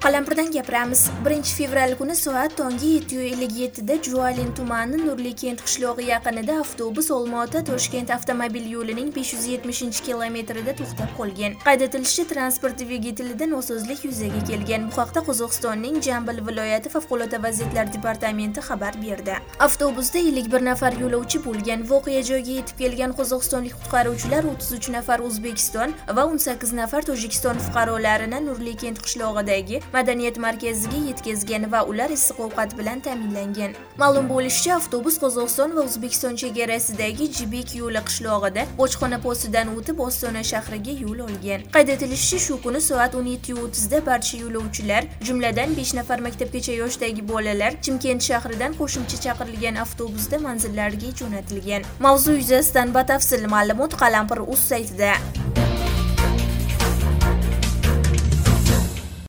Qalampirdan gapiramiz. 1-fevral kuni soat tongi 7:57 da Jualin tumani Nurlikent qishlog'i yaqinida avtobus Olmaota-Toshkent avtomobil yo'lining 570-kilometrida to'xtab qolgan. Qayd etilishicha, transport dvigatelida nosozlik yuzaga kelgan. Bu haqda Qozog'istonning Jambil viloyati favqulodda vaziyatlar departamenti xabar berdi. Avtobusda 51 nafar yo'lovchi bo'lgan. Voqea joyiga yetib kelgan qozog'istonlik qutqaruvchilar 33 nafar O'zbekiston va 18 nafar Tojikiston fuqarolarini Nurlikent qishlog'idagi madaniyat markaziga yetkazgan va ular issiq ovqat bilan ta'minlangan. Ma'lum bo'lishicha, avtobus Qozog'iston va O'zbekiston chegarasidagi Jibek yo'li qishlog'ida bojxona postidan o'tib Ostona shahriga yo'l olgan. Qayd etilishicha, shu kuni soat 17:30 da barcha yo'lovchilar, jumladan 5 nafar maktabgacha yoshdagi bolalar Chimkent shahridan qo'shimcha chaqirilgan avtobusda manzillariga jo'natilgan. Mavzu yuzasidan batafsil ma'lumot Qalampir.uz saytida.